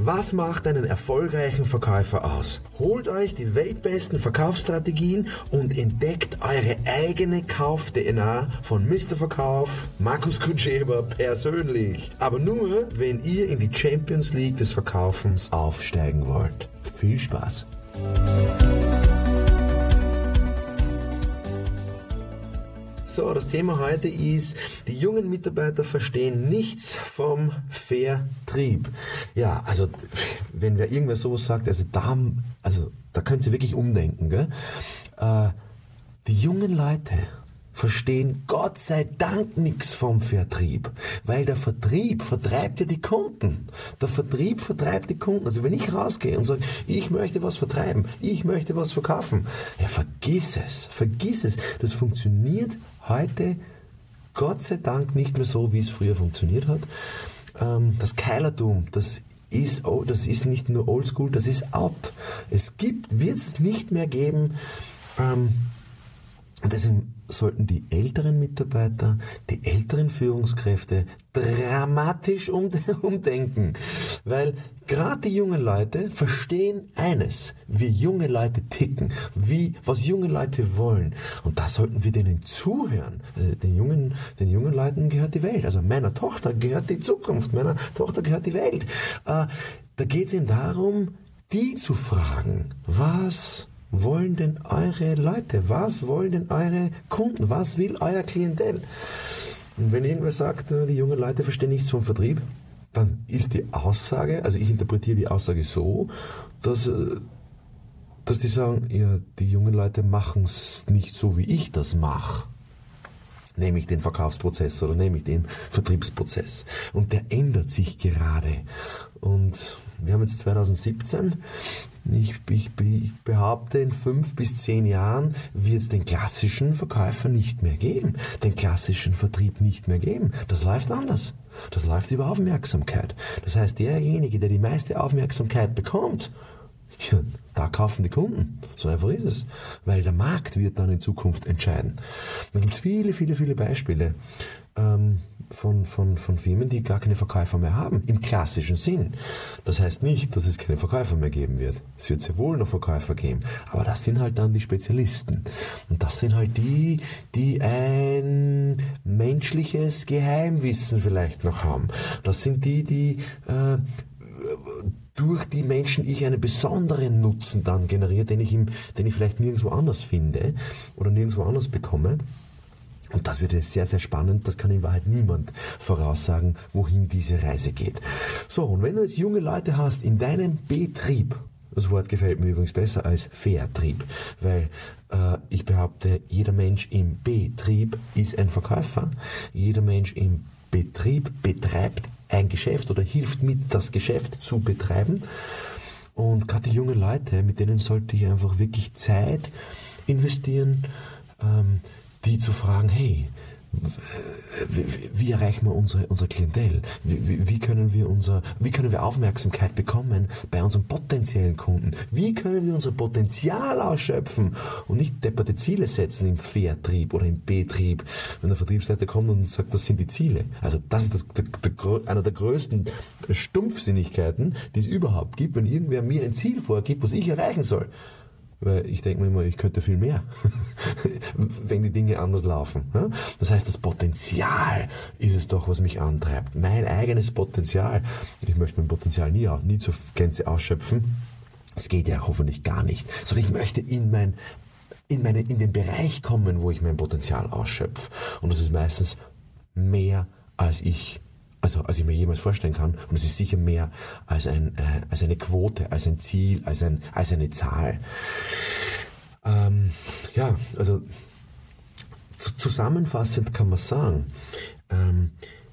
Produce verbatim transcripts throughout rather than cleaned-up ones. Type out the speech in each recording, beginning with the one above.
Was macht einen erfolgreichen Verkäufer aus? Holt euch die weltbesten Verkaufsstrategien und entdeckt eure eigene Kauf-D N A von Mister Verkauf, Markus Kutscheber persönlich. Aber nur, wenn ihr in die Champions League des Verkaufens aufsteigen wollt. Viel Spaß! So, das Thema heute ist, die jungen Mitarbeiter verstehen nichts vom Vertrieb. Ja, also wenn wer irgendwer sowas sagt, also da, also, da könnt ihr wirklich umdenken. Gell? Äh, die jungen Leute verstehen Gott sei Dank nichts vom Vertrieb, weil der Vertrieb vertreibt ja die Kunden. Der Vertrieb vertreibt die Kunden. Also wenn ich rausgehe und sage, ich möchte was vertreiben, ich möchte was verkaufen, ja vergiss es, vergiss es. Das funktioniert heute Gott sei Dank nicht mehr so, wie es früher funktioniert hat. Das Keilertum, das ist, oh, das ist nicht nur oldschool, das ist out. Es gibt, wird es nicht mehr geben. Und deswegen sollten die älteren Mitarbeiter, die älteren Führungskräfte dramatisch umdenken. Weil gerade die jungen Leute verstehen eines, wie junge Leute ticken, wie, was junge Leute wollen. Und da sollten wir denen zuhören. Den jungen, den jungen Leuten gehört die Welt. Also meiner Tochter gehört die Zukunft, meiner Tochter gehört die Welt. Da geht es eben darum, die zu fragen, was wollen denn eure Leute? Was wollen denn eure Kunden? Was will euer Klientel? Und wenn irgendwer sagt, die jungen Leute verstehen nichts vom Vertrieb, dann ist die Aussage, also ich interpretiere die Aussage so, dass, dass die sagen, ja, die jungen Leute machen es nicht so, wie ich das mache. Nämlich den Verkaufsprozess oder nämlich den Vertriebsprozess. Und der ändert sich gerade. Und wir haben jetzt zwanzig siebzehn. Ich, ich, ich behaupte, in fünf bis zehn Jahren wird es den klassischen Verkäufer nicht mehr geben, den klassischen Vertrieb nicht mehr geben. Das läuft anders. Das läuft über Aufmerksamkeit. Das heißt, derjenige, der die meiste Aufmerksamkeit bekommt, ja, da kaufen die Kunden. So einfach ist es. Weil der Markt wird dann in Zukunft entscheiden. Dann gibt es viele, viele, viele Beispiele ähm, von, von, von Firmen, die gar keine Verkäufer mehr haben, im klassischen Sinn. Das heißt nicht, dass es keine Verkäufer mehr geben wird. Es wird sehr wohl noch Verkäufer geben. Aber das sind halt dann die Spezialisten. Und das sind halt die, die ein menschliches Geheimwissen vielleicht noch haben. Das sind die, die äh, durch die Menschen ich einen besonderen Nutzen dann generiere, den ich, im, den ich vielleicht nirgendwo anders finde oder nirgendwo anders bekomme. Und das wird sehr, sehr spannend. Das kann in Wahrheit niemand voraussagen, wohin diese Reise geht. So, und wenn du jetzt junge Leute hast in deinem Betrieb, das Wort gefällt mir übrigens besser als Vertrieb, weil äh, ich behaupte, jeder Mensch im Betrieb ist ein Verkäufer. Jeder Mensch im Betrieb betreibt ein Geschäft oder hilft mit, das Geschäft zu betreiben. Und gerade die jungen Leute, mit denen sollte ich einfach wirklich Zeit investieren, ähm, die zu fragen, hey, wie, wie erreichen wir unsere, unsere Klientel? Wie, wie, wie, können wir unser, wie können wir Aufmerksamkeit bekommen bei unseren potenziellen Kunden? Wie können wir unser Potenzial ausschöpfen und nicht depperte Ziele setzen im Vertrieb oder im Betrieb? Wenn der Vertriebsleiter kommt und sagt, das sind die Ziele. Also das ist das, der, der, einer der größten Stumpfsinnigkeiten, die es überhaupt gibt, wenn irgendwer mir ein Ziel vorgibt, was ich erreichen soll. Weil ich denke mir immer, ich könnte viel mehr, wenn die Dinge anders laufen. Das heißt, das Potenzial ist es doch, was mich antreibt. Mein eigenes Potenzial. Ich möchte mein Potenzial nie, nie zur Gänze ausschöpfen. Das geht ja hoffentlich gar nicht. Sondern ich möchte in, mein, in, meine, in den Bereich kommen, wo ich mein Potenzial ausschöpfe. Und das ist meistens mehr, als ich Also, als ich mir jemals vorstellen kann. Und es ist sicher mehr als, ein, äh, als eine Quote, als ein Ziel, als, ein, als eine Zahl. Ähm, ja, also zu, zusammenfassend kann man sagen, ähm,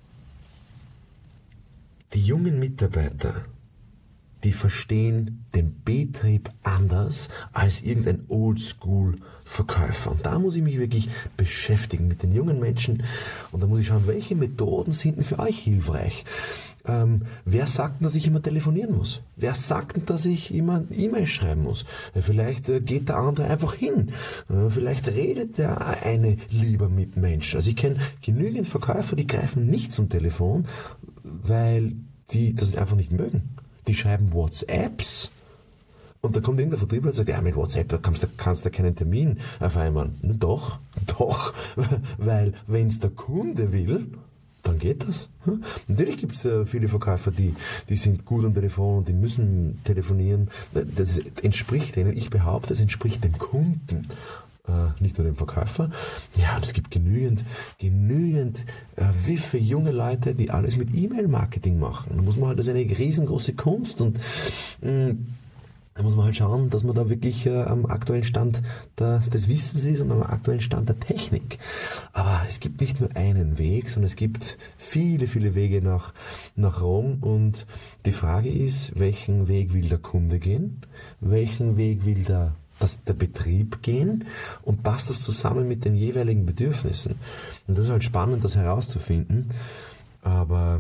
die jungen Mitarbeiter, die verstehen den Betrieb anders als irgendein Oldschool-Verkäufer. Und da muss ich mich wirklich beschäftigen mit den jungen Menschen und da muss ich schauen, welche Methoden sind denn für euch hilfreich? Ähm, wer sagt denn, dass ich immer telefonieren muss? Wer sagt denn, dass ich immer E-Mail schreiben muss? Ja, vielleicht äh, geht der andere einfach hin. Äh, vielleicht redet der eine lieber mit Menschen. Also ich kenne genügend Verkäufer, die greifen nicht zum Telefon, weil die das einfach nicht mögen. die schreiben WhatsApps. Und da kommt irgendein Vertriebler und sagt, ja, mit WhatsApp da kannst du kannst da keinen Termin vereinbaren. Na doch, doch, weil wenn es der Kunde will, dann geht das. Natürlich gibt es äh, viele Verkäufer, die, die sind gut am Telefon und die müssen telefonieren. Das entspricht denen, ich behaupte, das entspricht dem Kunden. Äh, nicht nur dem Verkäufer. Ja, und es gibt genügend, genügend äh, wiffe junge Leute, die alles mit E-Mail-Marketing machen. Da muss man halt, das ist eine riesengroße Kunst und mh, da muss man halt schauen, dass man da wirklich äh, am aktuellen Stand der, des Wissens ist und am aktuellen Stand der Technik. Aber es gibt nicht nur einen Weg, sondern es gibt viele, viele Wege nach, nach Rom. Und die Frage ist, welchen Weg will der Kunde gehen? Welchen Weg will der, das, der Betrieb gehen? Und passt das zusammen mit den jeweiligen Bedürfnissen? Und das ist halt spannend, das herauszufinden. Aber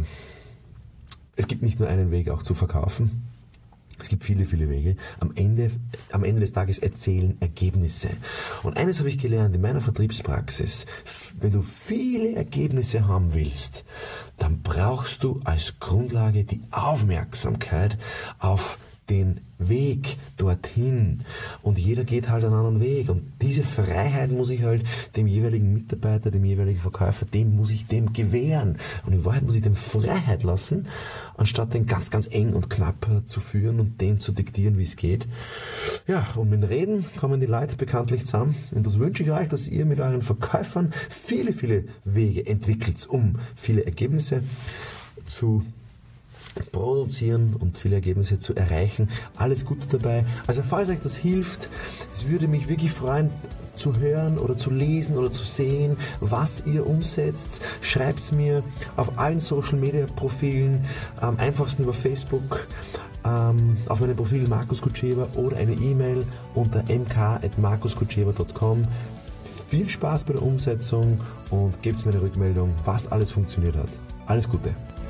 es gibt nicht nur einen Weg auch zu verkaufen. Es gibt viele, viele Wege. Am Ende, am Ende des Tages erzählen Ergebnisse. Und eines habe ich gelernt in meiner Vertriebspraxis. Wenn du viele Ergebnisse haben willst, dann brauchst du als Grundlage die Aufmerksamkeit auf den Weg dorthin. Und jeder geht halt einen anderen Weg. Und diese Freiheit muss ich halt dem jeweiligen Mitarbeiter, dem jeweiligen Verkäufer, dem muss ich dem gewähren. Und in Wahrheit muss ich dem Freiheit lassen, anstatt den ganz, ganz eng und knapp zu führen und dem zu diktieren, wie es geht. Ja, und mit Reden kommen die Leute bekanntlich zusammen. Und das wünsche ich euch, dass ihr mit euren Verkäufern viele, viele Wege entwickelt, um viele Ergebnisse zu produzieren und viele Ergebnisse zu erreichen. Alles Gute dabei. Also falls euch das hilft, es würde mich wirklich freuen zu hören oder zu lesen oder zu sehen, was ihr umsetzt. Schreibt es mir auf allen Social Media Profilen, am einfachsten über Facebook, ähm, auf meinem Profil Markus Kutscheber oder eine E-Mail unter m k at markus kutscheber punkt com. Viel Spaß bei der Umsetzung und gebt mir eine Rückmeldung, was alles funktioniert hat. Alles Gute!